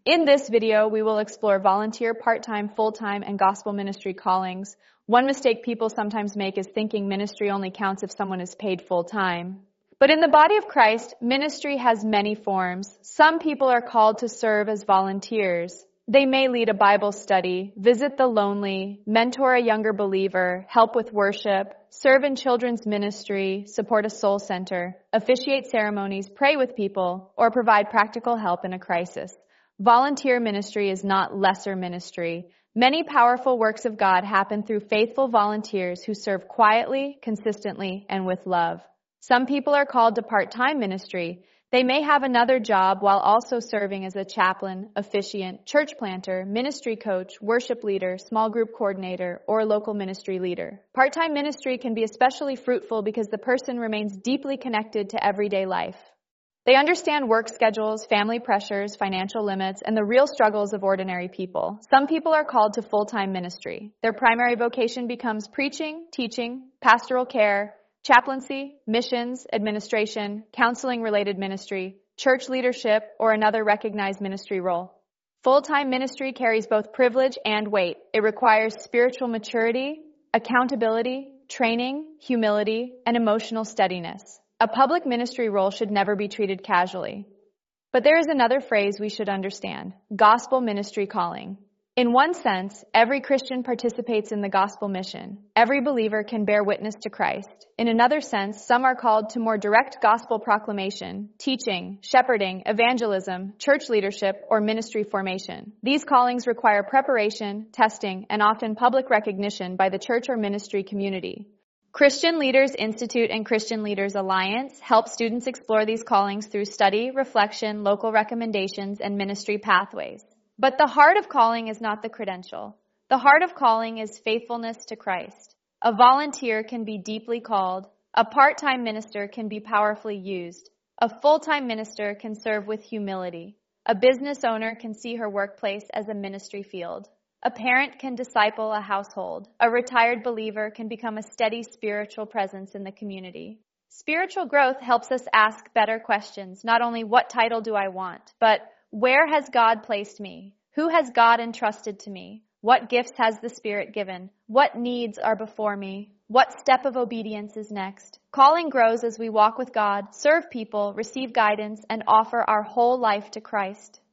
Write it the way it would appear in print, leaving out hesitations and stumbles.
In this video, we will explore volunteer, part-time, full-time, and gospel ministry callings. One mistake people sometimes make is thinking ministry only counts if someone is paid full-time. But in the body of Christ, ministry has many forms. Some people are called to serve as volunteers. They may lead a Bible study, visit the lonely, mentor a younger believer, help with worship, serve in children's ministry, support a soul center, officiate ceremonies, pray with people, or provide practical help in a crisis. Volunteer ministry is not lesser ministry. Many powerful works of God happen through faithful volunteers who serve quietly, consistently, and with love. Some people are called to part-time ministry. They may have another job while also serving as a chaplain, officiant, church planter, ministry coach, worship leader, small group coordinator, or local ministry leader. Part-time ministry can be especially fruitful because the person remains deeply connected to everyday life. They understand work schedules, family pressures, financial limits, and the real struggles of ordinary people. Some people are called to full-time ministry. Their primary vocation becomes preaching, teaching, pastoral care, chaplaincy, missions, administration, counseling-related ministry, church leadership, or another recognized ministry role. Full-time ministry carries both privilege and weight. It requires spiritual maturity, accountability, training, humility, and emotional steadiness. A public ministry role should never be treated casually. But there is another phrase we should understand: gospel ministry calling. In one sense, every Christian participates in the gospel mission. Every believer can bear witness to Christ. In another sense, some are called to more direct gospel proclamation, teaching, shepherding, evangelism, church leadership, or ministry formation. These callings require preparation, testing, and often public recognition by the church or ministry community. Christian Leaders Institute and Christian Leaders Alliance help students explore these callings through study, reflection, local recommendations, and ministry pathways. But the heart of calling is not the credential. The heart of calling is faithfulness to Christ. A volunteer can be deeply called. A part-time minister can be powerfully used. A full-time minister can serve with humility. A business owner can see her workplace as a ministry field. A parent can disciple a household. A retired believer can become a steady spiritual presence in the community. Spiritual growth helps us ask better questions. Not only what title do I want, but where has God placed me? Who has God entrusted to me? What gifts has the Spirit given? What needs are before me? What step of obedience is next? Calling grows as we walk with God, serve people, receive guidance, and offer our whole life to Christ.